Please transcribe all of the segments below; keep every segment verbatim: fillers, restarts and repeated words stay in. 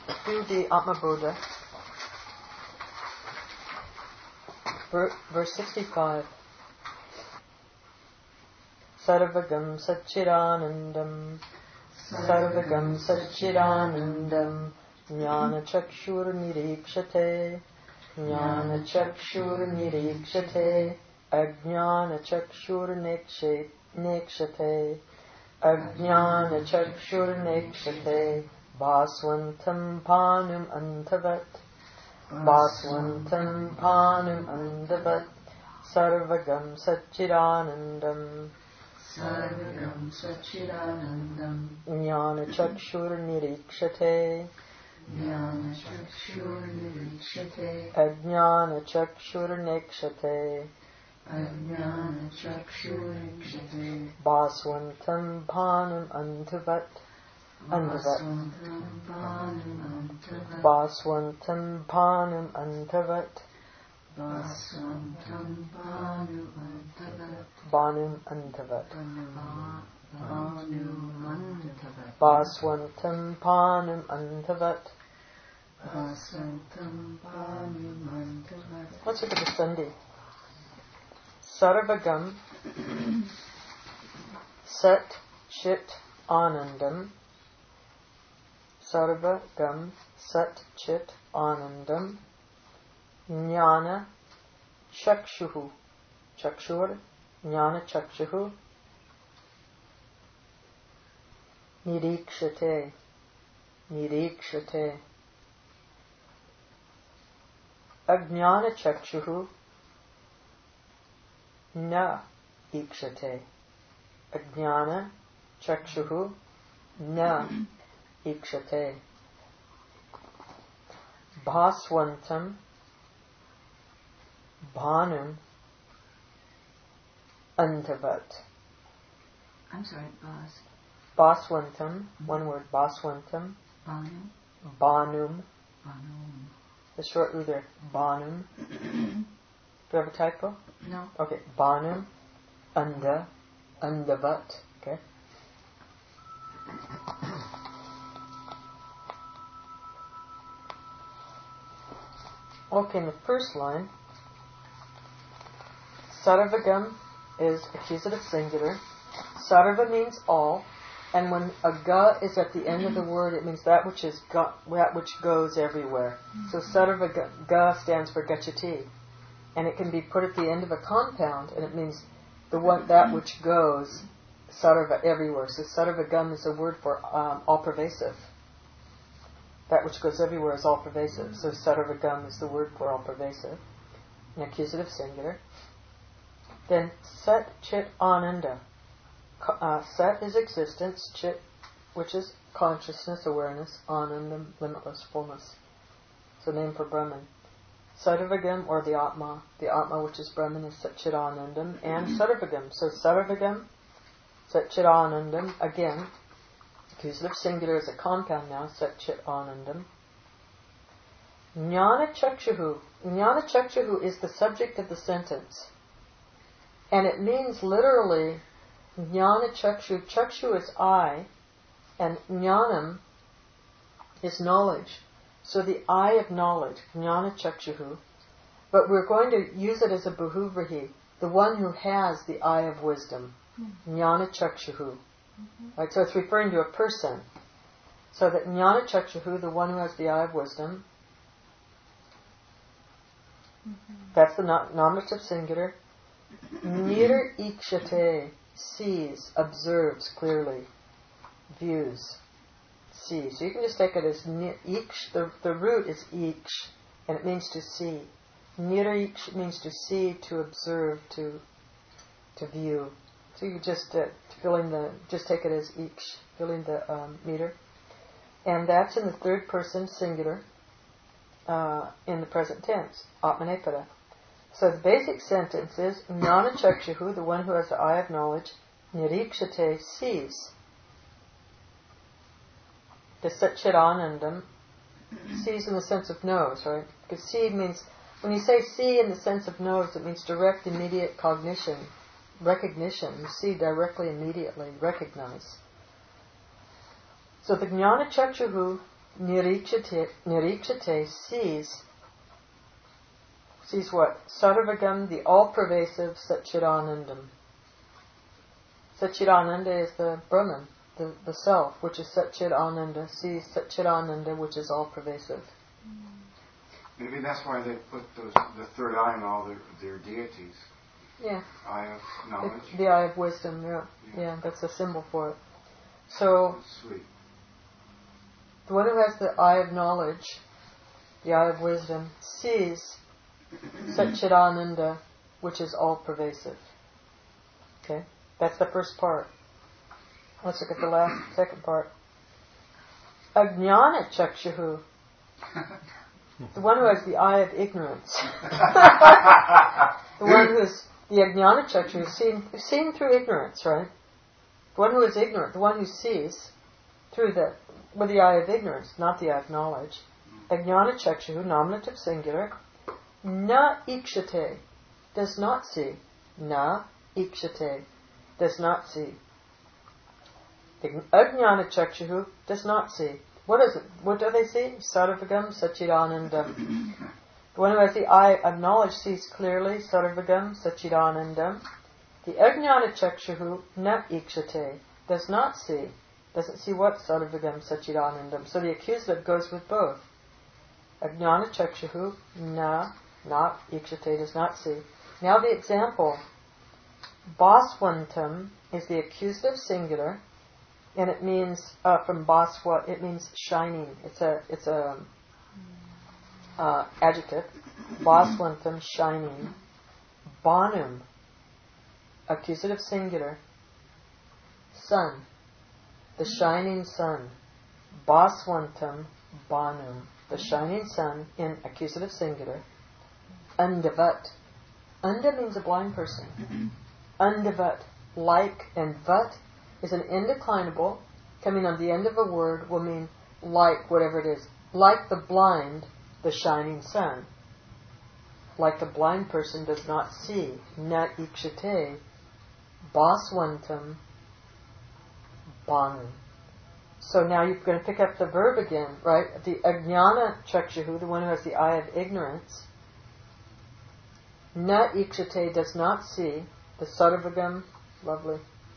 do the Atma Bodha. Verse sixty-five. Sarvagam Satchidanandam Sarvagam Satchidanandam Jnana Chakshur Nirikshate Jnana Chakshur Nirikshate Ajnana Chakshur Nekshate Ajnana Chakshur Nekshate Baswantam Panum Antavat Baswantam Panum Antavat Sarvagam Satchidanandam Sarvagam Satchidanandam Jnana Chakshur Nirikshate Jnana Chakshur Nirikshate Ajnana Chakshur Nekshate Ajnana Chakshur Nekshate Baswantam Panam Antavat Antavat Baswantam Panam Antavat Baswantam Panam Antavat Baswantam Panam Antavat Banum Antavat Banum Antavat Baswantam Panam Antavat. Baswantam Panam Antavat. Let's look at the Sandhi. Sarvagam Sat Chit Anandam Sarvagam Sat Chit Anandam Jnana Chakshuhu Chakshur Jnana Chakshuhu Nirikshate Nirikshate Ajnana Chakshuhu Na Ikshate Ajnana Chakshuhu Na Ikshate Bhaswantam Bhanum Antavat. I'm sorry, Bas. Baswantam, one word, Baswantam. Banum. Banum. Banum. The short U there, Banum. Do you have a typo? No. Okay, Banum, Anda, Andavat. Okay. Okay, in the first line, Sarvagam is accusative singular. Sarva means all, and when a ga is at the end of the word, it means that which is go, that which goes everywhere. So Sarva ga, ga stands for gachati, and it can be put at the end of a compound, and it means the one that which goes sarva everywhere. So Sarvagam is a word for um, all pervasive. That which goes everywhere is all pervasive. So Sarvagam is the word for all pervasive, an accusative singular. Then Sat Chit Ananda. Uh, sat is existence, Chit, which is consciousness, awareness, Anandam, limitless fullness. It's a name for Brahman. Sarvagam, or the Atma. The Atma, which is Brahman, is Sat Chit Anandam. And Sarvagam. So Sarvagam, Sat Chit Anandam, again, accusative singular is a compound now, Sat Chit Anandam. Jnana Chakshuhu. Jnana Chakshuhu is the subject of the sentence. And it means literally, Jnana Chakshu. Chakshu is eye, and Jnanam is knowledge. So the eye of knowledge, Jnana Chakshuhu. But we're going to use it as a Bahuvrihi, the one who has the eye of wisdom. Jnana Chakshuhu. Mm-hmm. Right, so it's referring to a person. So that Jnana Chakshuhu, the one who has the eye of wisdom, mm-hmm. That's the nominative singular. Nir ikshate, sees, observes clearly, views, sees. So you can just take it as nir iksh. The, the root is iksh, and it means to see. Nir iksh means to see, to observe, to to view. So you just uh, fill in the, just take it as iksh, fill in the um, meter, and that's in the third person singular, uh, in the present tense, Atmanepada. So the basic sentence is, Jnana Chakshuhu, the one who has the eye of knowledge, Nirikshate, sees. The Satchidanandam, sees in the sense of knows, right? Because see means, when you say see in the sense of knows, it means direct, immediate cognition, recognition. You see directly, immediately, recognize. So the Jnana Chakshuhu nirikshate, nirikshate sees, sees what? Sarvagam, the all-pervasive Satchidanandam. Satchidananda is the Brahman, the, the self, which is Satchidananda, sees Satchidananda, which is all-pervasive. Maybe that's why they put those, the third eye in all their, their deities. Yeah. Eye of knowledge. The, the eye of wisdom, yeah. yeah. Yeah, that's a symbol for it. So, That's sweet. The one who has the eye of knowledge, the eye of wisdom, sees Satchidananda, which is all-pervasive. Okay? That's the first part. Let's look at the last, second part. Ajnana chakshuhu. The one who has the eye of ignorance. The one who is the ajnana chakshuhu, seeing, seeing through ignorance, right? The one who is ignorant, the one who sees through the, with the eye of ignorance, not the eye of knowledge. Ajnana chakshuhu, nominative singular. Na ikshate, does not see. Na ikshate, does not see. Ajnana chakshuhu, does not see. What is it? What do they see? Sarvagam Satchidanandam. The one who has the eye of knowledge sees clearly. Sarvagam Satchidanandam. The Ajnana chakshuhu na ikshate, does not see. Doesn't see what? Sarvagam Satchidanandam. So the accusative goes with both. Ajnana chakshuhu na, not ikshate, does not see. Now the example. Baswantam is the accusative singular. And it means uh, from baswa, it means shining. It's a it's a uh, adjective. Baswantam, shining. Banum, accusative singular. Sun, the shining sun. Baswantam, banum, the shining sun in accusative singular. Andavat, anda means a blind person. Andavat, like, and vat is an indeclinable, coming on the end of a word, will mean like whatever it is. Like the blind, the shining sun. Like the blind person does not see. Na ikshate, baswantam, banu. So now you're going to pick up the verb again, right? The ajnana chakshuhu, the one who has the eye of ignorance. Na ikshate, does not see. The sarvagam, lovely.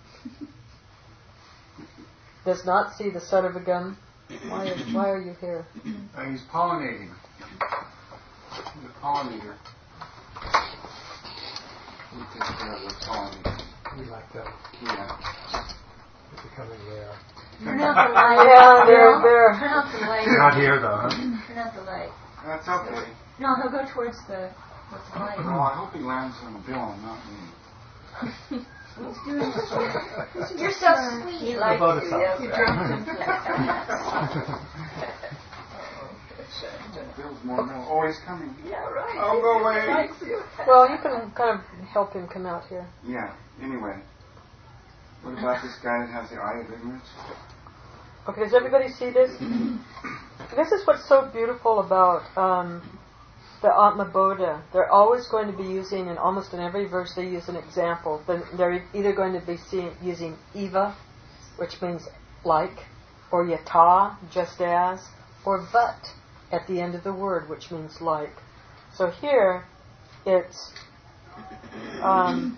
Does not see the sarvagam. Why are, why are you here? Uh, he's pollinating. He's a pollinator. We take care of the pollinator. We like that. Yeah. It's becoming rare. Turn out the light. Yeah, they're, No, they're. Turn out the light. Not here though, huh? Turn out the light. That's okay. No, he'll go towards the, towards the light. Well, I hope he lands on Bill and not me. He's doing it. You're so sweet. He likes About you. a Yes, thousand. you dropped him flat. Bill's more no. Oh, he's coming. Yeah, right. Oh, go He away. likes you. Well, you can kind of help him come out here. Yeah. Anyway, what about this guy that has the eye of ignorance? Okay, does everybody see this? This is what's so beautiful about um, the Atma Bodha. They're always going to be using, in almost in every verse they use an example. Then they're either going to be seeing, using eva, which means like, or yata, just as, or vat at the end of the word, which means like. So here, it's um,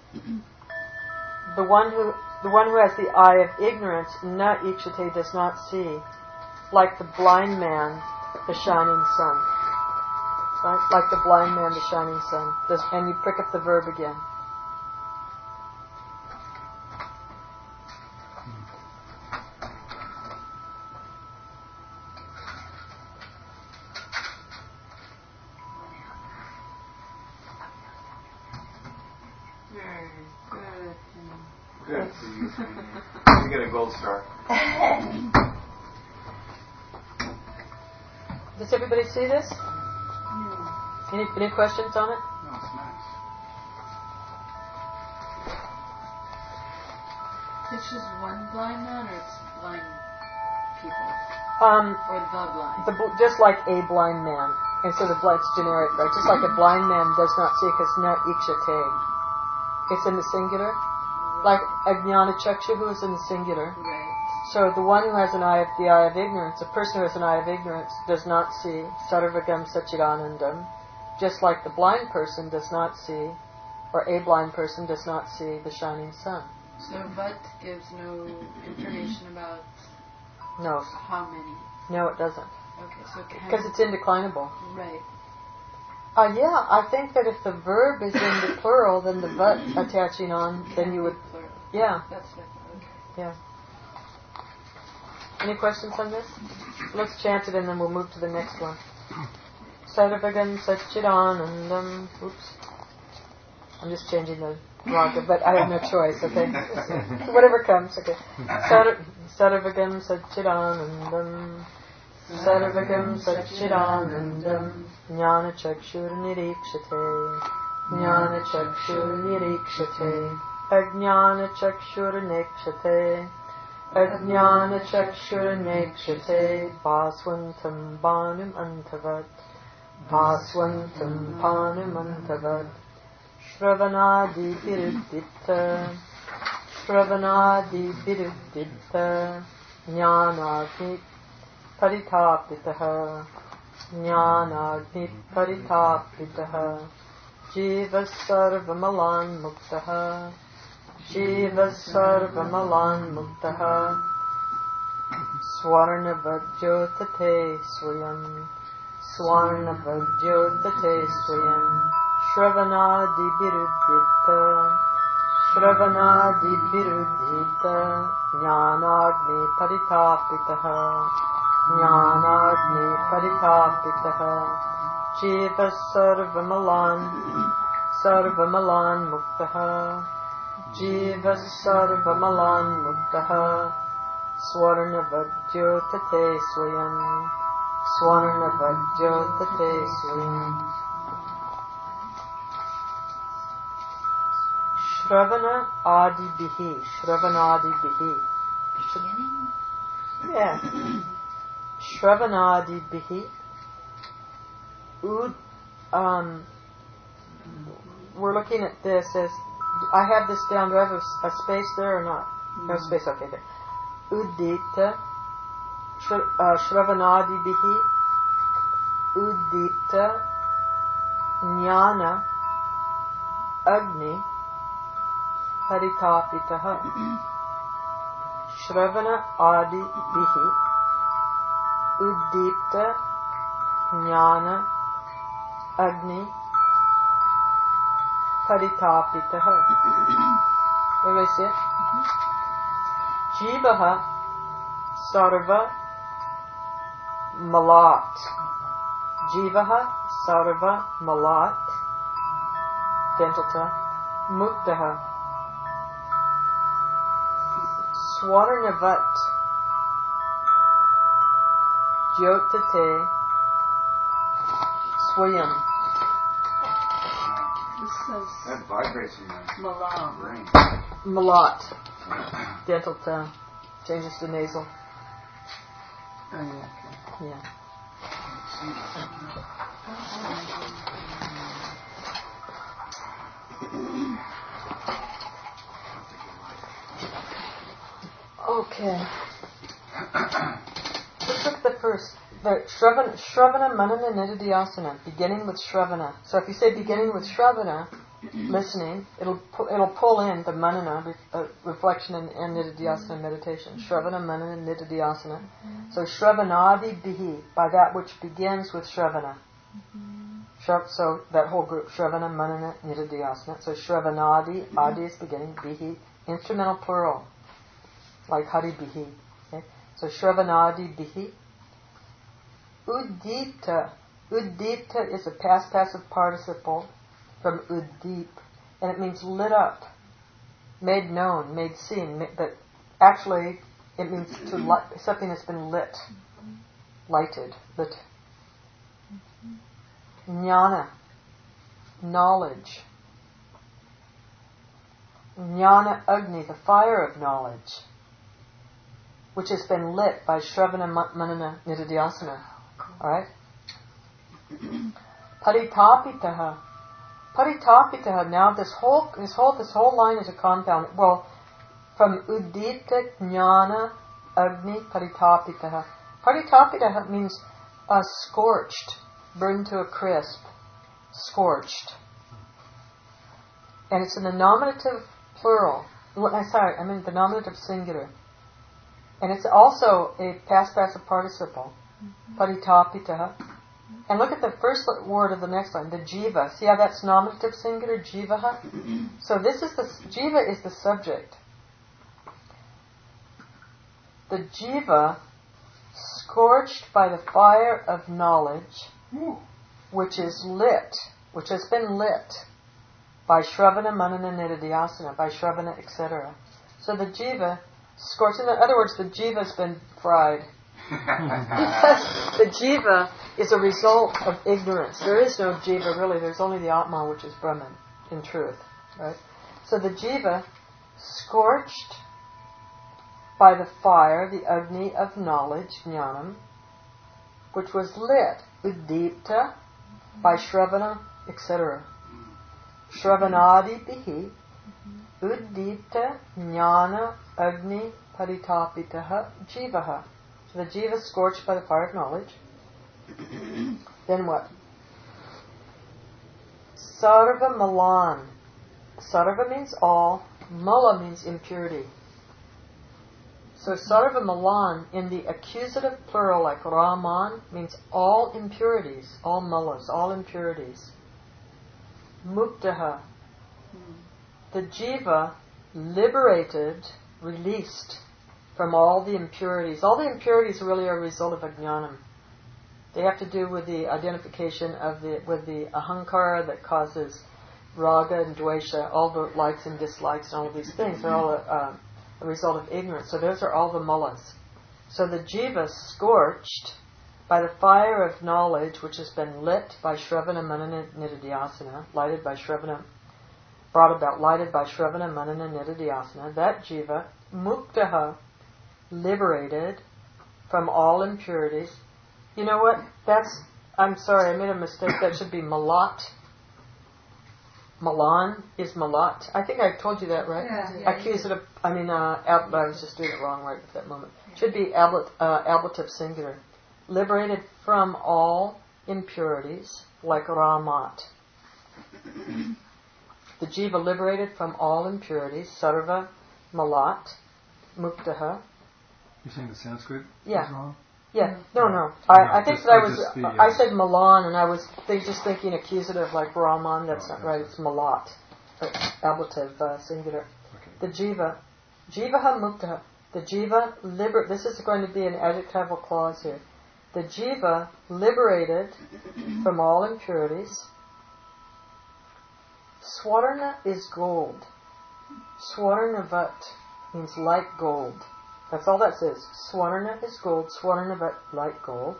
the one who the one who has the eye of ignorance, na ikshate, does not see, like the blind man, the shining sun. Right? Like the blind man, the shining sun. Does, and you pick up the verb again. Very good. Good for you. Kenny. You get a gold star. Does everybody see this? Any, any questions on it? No, it's nice. It's just one blind man, or it's blind people, Um, or the blind. the, bl- just like a blind man. Instead of blind, it's generic, right? Just like a blind man does not see because na ikshate. It's in the singular. Like ajnana chakshuhu is in the singular. Right. So the one who has an eye of the eye of ignorance, a person who has an eye of ignorance, does not see Sarvagam Satchidanandam, just like the blind person does not see, or a blind person does not see the shining sun. So Vat gives no information about No, how many. no, it doesn't, Okay, so can because it's indeclinable. right. Uh, yeah, I think that if the verb is in the plural, then the Vat attaching on, then you would, Plural. yeah, That's what I thought. Okay. yeah. Any questions on this? Let's chant it and then we'll move to the next one. Sarvagam Satchidanandam. Oops. I'm just changing the raga, but I have no choice, okay? Whatever comes, okay. Sar- Sarvagam Satchidanandam. Sarvagam Satchidanandam. Jnana Chakshur Nirikshate. Jnana Chakshur Nirikshate. Ajnana Chakshur Nikshate. Ajnana Chakshur Nikshate. Bhaswantam Bhanum Antavat. Bhaswantam Bhanum Antavat. Shravanadi Viruddhita. Shravanadi Viruddhita. Jnanagni Paritapitaha. Jnanagni Paritapitaha. Jiva Sarvamalan Muktaha. Jiva Sarvamalan Muktaha. Swarna Vajyotate Swayam. Swarna Vajyotate Swayam. Shravanadi Viruddhita. Shravanadi Viruddhita. Jnanagni Paritapitaha. Jnanagni Paritapitaha. Jiva Sarvamalan. Sarvamalan Muktaha. Jiva Sarvamalan Muktaha. Swarna Vajyotate Swayam. Swarna Vajyotate Swayam. Shravana Adi Bihi. Shravana Adi Bihi. Beginning? Yeah. Shravanadi Bihi. Ud, um, we're looking at this as, I have this down, do I have a, a space there or not? No Mm. space, okay, there. Uddipta, Shra, uh, Shravanadi Bihi, Uddipta, Jnana, Agni, Paritapitaha. Shravana Adi Bihi, Uddipta, Jnana, Agni, Paritapitaha. Everybody see it? Jivaha Sarva Malat. Jivaha Sarva Malat. Dentalta. Muktaha. Swarnavat. Jyotate. Swayam. This says That vibrates in my Malam. brain. Malat. Dental tone. Changes to nasal. Oh, yeah. Yeah. Okay. Let's look at the first. The Shravana, Shravana Manana Nididhyasana, beginning with Shravana. So if you say beginning with Shravana, listening, it'll pu- it'll pull in the Manana, re- uh, reflection and, and Nididhyasana meditation. Shravana Manana Nididhyasana. So Shravanadi Bihi, by that which begins with Shravana. Shra- so that whole group, Shravana Manana Nididhyasana. So Shravanadi, Adi is beginning, Bihi, instrumental plural, like Hari Bihi. Okay? So Shravanadi Bihi. Uddipta. Uddipta is a past passive participle from Uddip, and it means lit up, made known, made seen. ma- But actually, it means to light, something that's been lit, lighted, lit. Jnana, knowledge. Jnana Agni, the fire of knowledge, which has been lit by Shravana Ma- Manana Nididhyasana. Alright? Paritapitaha. Paritapitaha. Now this whole this whole this whole line is a compound. Well, from Uddipta, Jnana, Agni Paritapitaha. Paritapitaha means uh, scorched, burned to a crisp, scorched. And it's in the nominative plural. Well, I'm sorry, I mean the nominative singular. And it's also a past passive participle. Mm-hmm. Paritapitaha. And look at the first word of the next line, the jiva. See how that's nominative singular, jivaha? So this is the, jiva is the subject. The jiva, scorched by the fire of knowledge, which is lit, which has been lit by Shravana, Manana, Nididhyasana, by Shravana, et cetera. So the jiva, scorched, in other words, the jiva has been fried. Because the jiva is a result of ignorance. There is no jiva really, there's only the Atma, which is Brahman, in truth. Right? So the jiva, scorched by the fire, the Agni of knowledge, jnanam, which was lit, uddipta, by Shravana, et cetera. Shravanadi bihi, uddipta, jnana, agni, paritapitaha, jivaha. So the jiva scorched by the fire of knowledge. Then what? Sarva malan. Sarva means all. Mala means impurity. So sarva malan in the accusative plural, like Raman, means all impurities, all malas, all impurities. Muktaha. The jiva liberated, released from all the impurities. All the impurities really are a result of ajnanam. They have to do with the identification of the with the ahankara that causes raga and dvesha, all the likes and dislikes and all of these things. They're all a, uh, a result of ignorance. So those are all the malas. So the jiva scorched by the fire of knowledge, which has been lit by Shravana, Manana, Nididhyasana, lighted by Shravana, brought about, lighted by Shravana, Manana, Nididhyasana, that jiva, muktaha, liberated from all impurities. You know what? That's, I'm sorry, I made a mistake. That should be malat. Malan is malat. I think I told you that, right? Yeah, yeah, Accusative, I mean, uh, ab- I was just doing it wrong right at that moment. Should be ablat, uh, ablative singular. Liberated from all impurities, like Ramat. The jiva liberated from all impurities, sarva, malat, muktaha. You're saying the Sanskrit Yeah. is wrong? Yeah, no, no. No, I, I think just- that I or was, just the, uh, I said Milan, and I was think, just thinking accusative like Brahman. That's Oh, not okay. right. It's Malat, but ablative, uh, singular. Okay. The jiva, jivaha muktaha. The jiva liber. This is going to be an adjectival clause here. The jiva liberated from all impurities. Swarna is gold. Swarnavat means like gold. That's all that says. Swarna is gold. Swarnavat, like gold.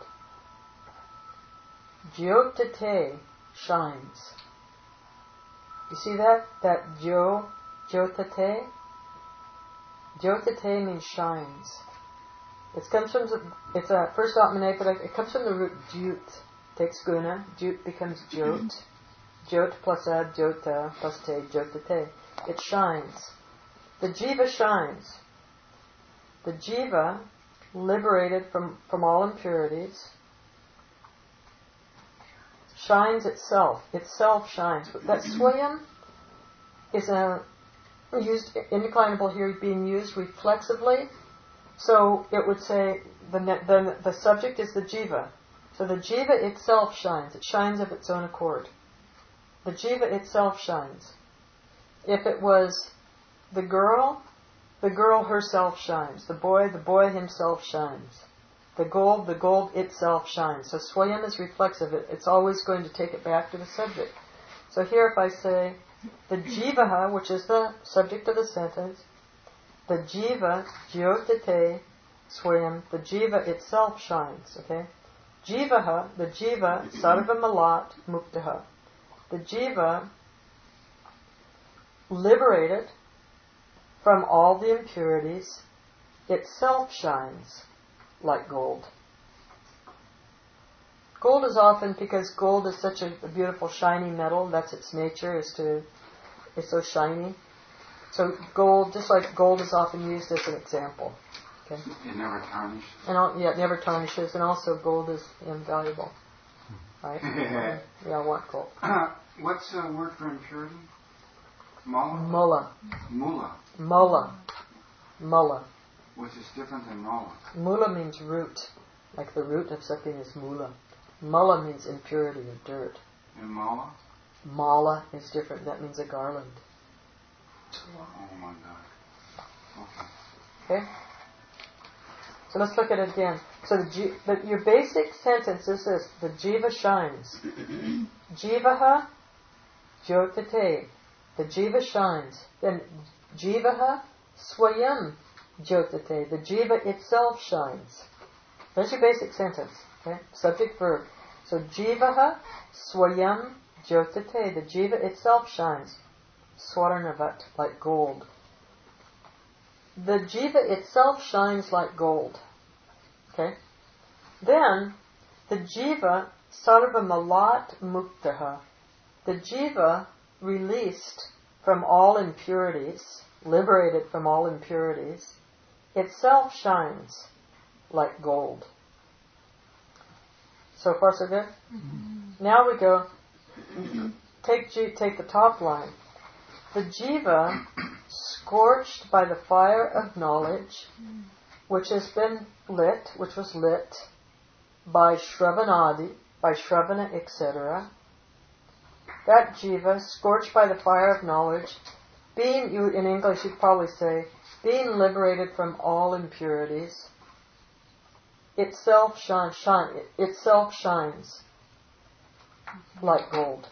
Jyotate shines. You see that? That jo, jyotate? Jyotate means shines. It comes from the, it's a first atmanepada. It comes from the root jyut. Takes guna. Jyut becomes jyot. Jyot plus ad, jyota plus te, jyotate. It shines. The jiva shines. The jiva, liberated from, from all impurities, shines itself. Itself shines. That swayam is a used indeclinable here, being used reflexively. So it would say the the the subject is the jiva. So the jiva itself shines. It shines of its own accord. The jiva itself shines. If it was the girl, the girl herself shines. The boy, the boy himself shines. The gold, the gold itself shines. So swayam is reflexive. It, it's always going to take it back to the subject. So here if I say, the jivaha, which is the subject of the sentence, the jiva, jyotate, swayam, the jiva itself shines, okay? Jivaha, the jiva, sarva malat, muktaha. The jiva, liberated from all the impurities, itself shines like gold. Gold is often, because gold is such a, a beautiful shiny metal, that's its nature, is to, it's so shiny. So gold, just like gold is often used as an example. Okay. It never tarnishes. And all, yeah, it never tarnishes, and also gold is invaluable, right? And we all want gold. What's the word for impurity? Mula? Mula. Mula. Mula. Mula. Which is different than mula. Mula means root. Like the root of something is mula. Mula means impurity or dirt. And mala? Mala is different. That means a garland. Oh my God. Okay? So let's look at it again. So the, G, the your basic sentence is this: the jiva shines. Jivaha jyotate. The jiva shines. Then jivaha swayam jyotate. The jiva itself shines. That's your basic sentence. Okay? Subject verb. So jivaha swayam jyotate. The jiva itself shines. Swaranavat, like gold. The jiva itself shines like gold. Okay? Then, the jiva sarva malat muktaha. The jiva released from all impurities, liberated from all impurities, itself shines like gold. So far so good? Mm-hmm. Now we go, take, G, take the top line. The jiva, scorched by the fire of knowledge, which has been lit, which was lit by Shravanadi, by Shravana, et cetera. That jiva, scorched by the fire of knowledge, being, you in English you'd probably say, being liberated from all impurities, itself shine, shine, itself shines like gold.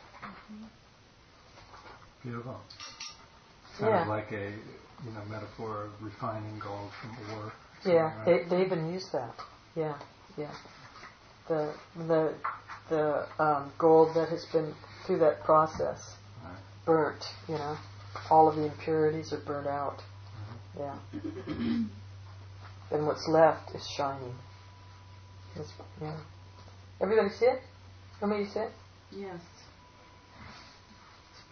Beautiful. Kind Yeah. of like a you know metaphor of refining gold from ore. Yeah, Right? they they even use that. Yeah, yeah. The the the um, gold that has been through that process, Right. burnt. You know, all of the impurities are burnt out. Mm-hmm. Yeah. And what's left is shining. It's, yeah. Everybody see it? Want me to see it? Yes.